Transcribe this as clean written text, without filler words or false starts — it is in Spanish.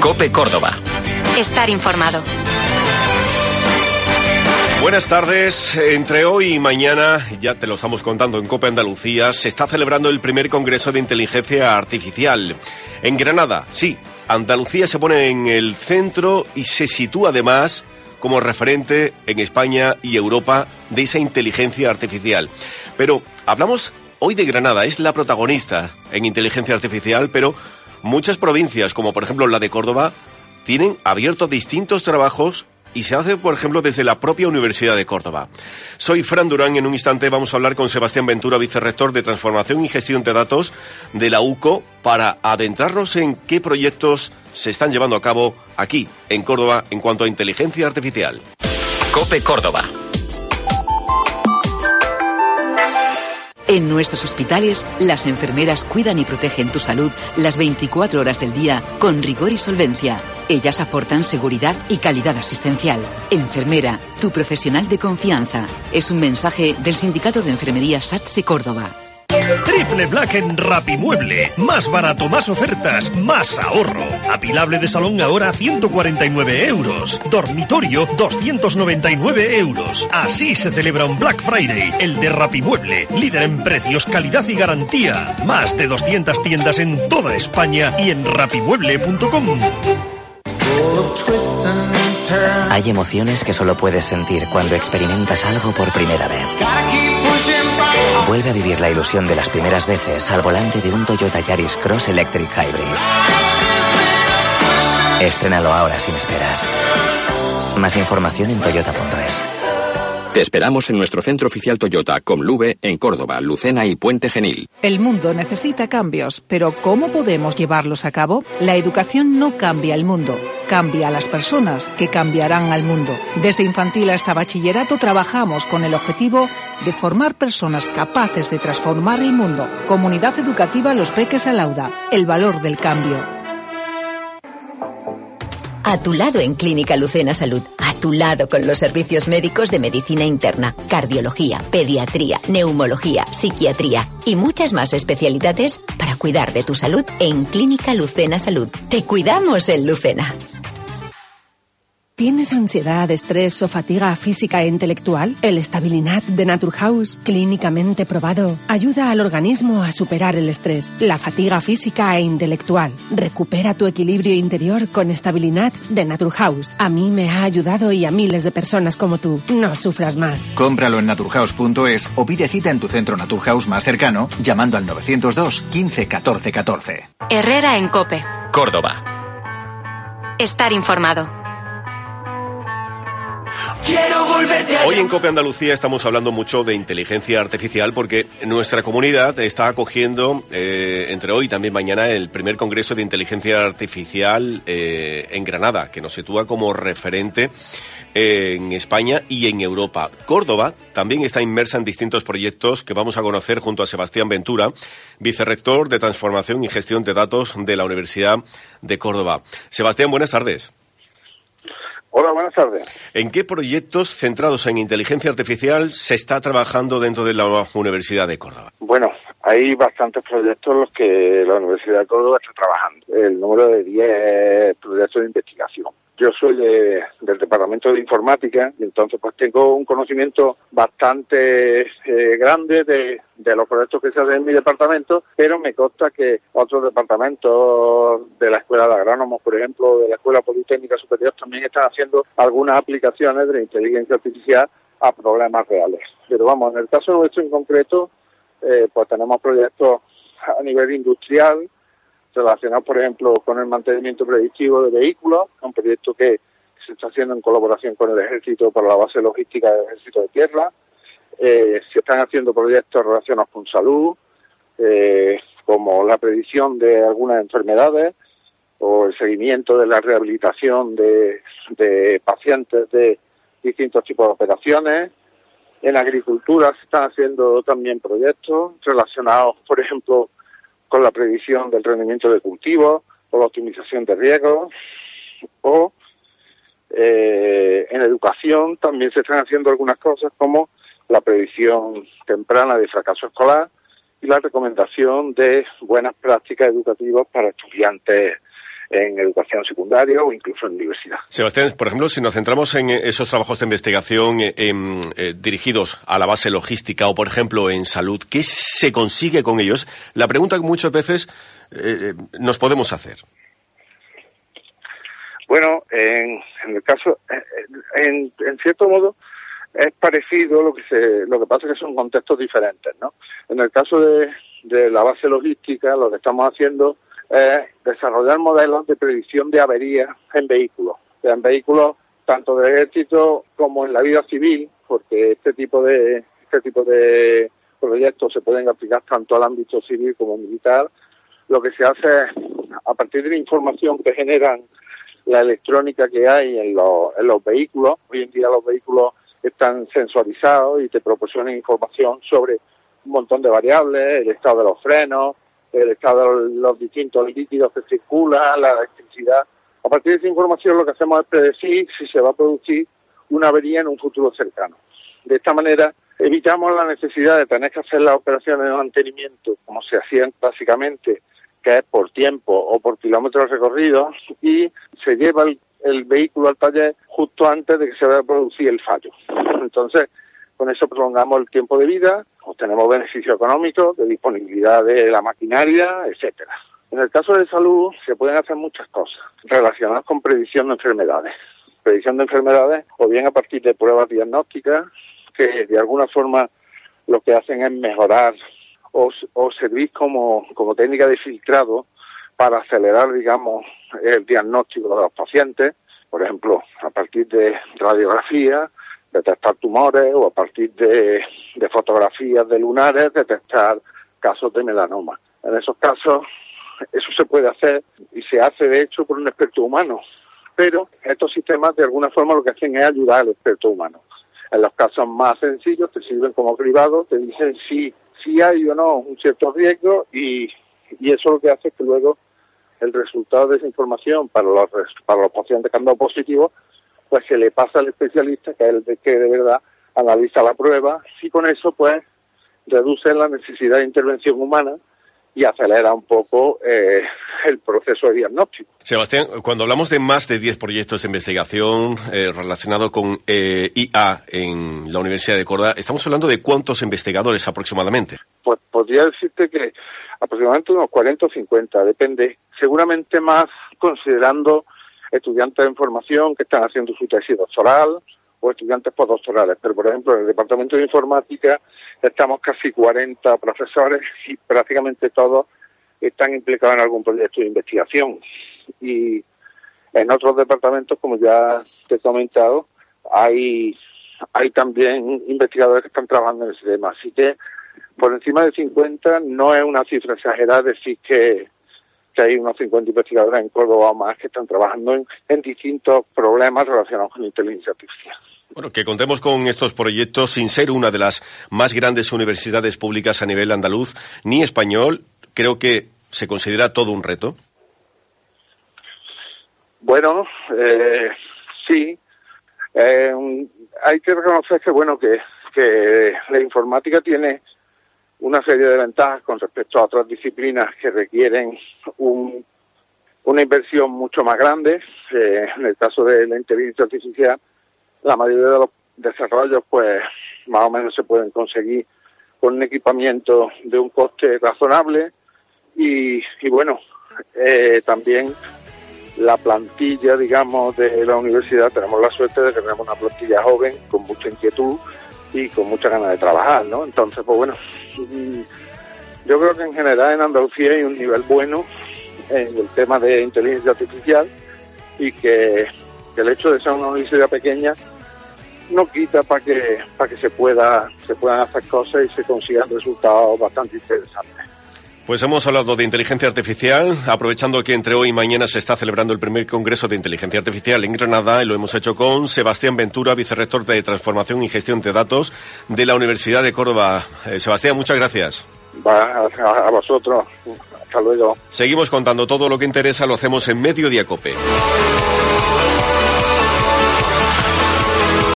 COPE Córdoba. Estar informado. Buenas tardes. Entre hoy y mañana, ya te lo estamos contando en COPE Andalucía, se está celebrando el primer Congreso de Inteligencia Artificial. En Granada, sí, Andalucía se pone en el centro y se sitúa además como referente en España y Europa de esa inteligencia artificial. Pero hablamos hoy de Granada, es la protagonista en inteligencia artificial, pero muchas provincias, como por ejemplo la de Córdoba, tienen abiertos distintos trabajos y se hace, por ejemplo, desde la propia Universidad de Córdoba. Soy Fran Durán. En un instante vamos a hablar con Sebastián Ventura, vicerrector de Transformación y Gestión de Datos de la UCO, para adentrarnos en qué proyectos se están llevando a cabo aquí, en Córdoba, en cuanto a inteligencia artificial. COPE Córdoba. En nuestros hospitales, las enfermeras cuidan y protegen tu salud las 24 horas del día con rigor y solvencia. Ellas aportan seguridad y calidad asistencial. Enfermera, tu profesional de confianza. Es un mensaje del Sindicato de Enfermería SATSE Córdoba. Triple Black en Rapimueble. Más barato, más ofertas, más ahorro. Apilable de salón ahora a 149 euros. Dormitorio, 299 euros. Así se celebra un Black Friday, el de Rapimueble. Líder en precios, calidad y garantía. Más de 200 tiendas en toda España y en rapimueble.com. Hay emociones que solo puedes sentir cuando experimentas algo por primera vez. Vuelve a vivir la ilusión de las primeras veces al volante de un Toyota Yaris Cross Electric Hybrid. Estrénalo ahora sin esperas. Más información en toyota.es. Te esperamos en nuestro centro oficial Toyota, Comluve, en Córdoba, Lucena y Puente Genil. El mundo necesita cambios, pero ¿cómo podemos llevarlos a cabo? La educación no cambia el mundo, cambia a las personas que cambiarán al mundo. Desde infantil hasta bachillerato trabajamos con el objetivo de formar personas capaces de transformar el mundo. Comunidad Educativa Los Peques Alauda, el valor del cambio. A tu lado en Clínica Lucena Salud. A tu lado con los servicios médicos de medicina interna, cardiología, pediatría, neumología, psiquiatría y muchas más especialidades para cuidar de tu salud en Clínica Lucena Salud. Te cuidamos en Lucena. ¿Tienes ansiedad, estrés o fatiga física e intelectual? El Stabilinat de Naturhaus, clínicamente probado, ayuda al organismo a superar el estrés, la fatiga física e intelectual. Recupera tu equilibrio interior con Stabilinat de Naturhaus. A mí me ha ayudado y a miles de personas como tú. No sufras más. Cómpralo en naturhaus.es o pide cita en tu centro Naturhaus más cercano llamando al 902 15 14 14. Herrera en COPE. Córdoba. Estar informado. Hoy en COPE Andalucía estamos hablando mucho de inteligencia artificial porque nuestra comunidad está acogiendo entre hoy y también mañana el primer Congreso de Inteligencia Artificial en Granada, que nos sitúa como referente en España y en Europa. Córdoba también está inmersa en distintos proyectos que vamos a conocer junto a Sebastián Ventura, vicerrector de Transformación y Gestión de Datos de la Universidad de Córdoba. Sebastián, buenas tardes. Hola, buenas tardes. ¿En qué proyectos centrados en inteligencia artificial se está trabajando dentro de la Universidad de Córdoba? Bueno, hay bastantes proyectos en los que la Universidad de Córdoba está trabajando. El número de 10 proyectos de investigación. Yo soy del Departamento de Informática y entonces pues tengo un conocimiento bastante grande de los proyectos que se hacen en mi departamento, pero me consta que otros departamentos de la Escuela de Agrónomos, por ejemplo, de la Escuela Politécnica Superior, también están haciendo algunas aplicaciones de la inteligencia artificial a problemas reales. Pero vamos, en el caso nuestro en concreto, pues tenemos proyectos a nivel industrial, relacionados, por ejemplo, con el mantenimiento predictivo de vehículos, un proyecto que se está haciendo en colaboración con el Ejército para la base logística del Ejército de Tierra. Se están haciendo proyectos relacionados con salud, como la predicción de algunas enfermedades o el seguimiento de la rehabilitación de pacientes de distintos tipos de operaciones. En agricultura se están haciendo también proyectos relacionados, por ejemplo, con la predicción del rendimiento de cultivos, o la optimización de riesgos, o en educación también se están haciendo algunas cosas como la predicción temprana de fracaso escolar y la recomendación de buenas prácticas educativas para estudiantes en educación secundaria o incluso en universidad. Sebastián, por ejemplo, si nos centramos en esos trabajos de investigación dirigidos a la base logística o, por ejemplo, en salud, ¿qué se consigue con ellos? La pregunta que muchas veces nos podemos hacer. Bueno, en el caso, en cierto modo, es parecido, lo que pasa es que son contextos diferentes, ¿no? En el caso de la base logística, lo que estamos haciendo es desarrollar modelos de predicción de averías en vehículos tanto de ejército como en la vida civil, porque este tipo de proyectos se pueden aplicar tanto al ámbito civil como militar. Lo que se hace es, a partir de la información que generan la electrónica que hay en los vehículos, hoy en día los vehículos están sensorizados y te proporcionan información sobre un montón de variables, el estado de los frenos, el estado de los distintos líquidos que circulan, la electricidad. A partir de esa información lo que hacemos es predecir si se va a producir una avería en un futuro cercano. De esta manera evitamos la necesidad de tener que hacer las operaciones de mantenimiento como se hacían básicamente, que es por tiempo o por kilómetros recorridos, y se lleva el vehículo al taller justo antes de que se vaya a producir el fallo. Entonces, con eso prolongamos el tiempo de vida, obtenemos beneficios económicos, de disponibilidad de la maquinaria, etcétera. En el caso de salud se pueden hacer muchas cosas relacionadas con predicción de enfermedades. Predicción de enfermedades o bien a partir de pruebas diagnósticas que de alguna forma lo que hacen es mejorar o servir como técnica de filtrado para acelerar, digamos, el diagnóstico de los pacientes, por ejemplo, a partir de radiografía, detectar tumores, o a partir de fotografías de lunares, detectar casos de melanoma. En esos casos, eso se puede hacer y se hace, de hecho, por un experto humano, pero estos sistemas, de alguna forma, lo que hacen es ayudar al experto humano. En los casos más sencillos, te sirven como cribados, te dicen si hay o no un cierto riesgo y eso lo que hace es que luego el resultado de esa información para los pacientes que han dado positivos, pues se le pasa al especialista, que es el que de verdad analiza la prueba, y con eso pues reduce la necesidad de intervención humana y acelera un poco el proceso de diagnóstico. Sebastián, cuando hablamos de más de 10 proyectos de investigación relacionados con IA en la Universidad de Córdoba, ¿estamos hablando de cuántos investigadores aproximadamente? Pues podría decirte que aproximadamente unos 40 o 50, depende, seguramente más considerando estudiantes de formación que están haciendo su tesis doctoral o estudiantes postdoctorales, pero por ejemplo en el Departamento de Informática estamos casi 40 profesores y prácticamente todos están implicados en algún proyecto de investigación. Y en otros departamentos, como ya te he comentado, hay también investigadores que están trabajando en ese tema. Así que por encima de 50 no es una cifra exagerada decir que hay unos 50 investigadores en Córdoba o más que están trabajando en distintos problemas relacionados con la inteligencia artificial. Bueno, que contemos con estos proyectos sin ser una de las más grandes universidades públicas a nivel andaluz ni español, creo que se considera todo un reto. Bueno, sí. Hay que reconocer que la informática tiene una serie de ventajas con respecto a otras disciplinas que requieren una inversión mucho más grande. En el caso de la inteligencia artificial, la mayoría de los desarrollos, pues, más o menos se pueden conseguir con un equipamiento de un coste razonable y bueno, también la plantilla, digamos, de la universidad, tenemos la suerte de que tenemos una plantilla joven con mucha inquietud y con mucha ganas de trabajar, ¿no? Entonces, pues bueno, yo creo que en general en Andalucía hay un nivel bueno en el tema de inteligencia artificial y que el hecho de ser una universidad pequeña no quita para que se puedan hacer cosas y se consigan resultados bastante interesantes. Pues hemos hablado de inteligencia artificial, aprovechando que entre hoy y mañana se está celebrando el primer Congreso de Inteligencia Artificial en Granada, y lo hemos hecho con Sebastián Ventura, vicerrector de Transformación y Gestión de Datos de la Universidad de Córdoba. Sebastián, muchas gracias. A vosotros. Hasta luego. Seguimos contando todo lo que interesa, lo hacemos en Mediodía COPE.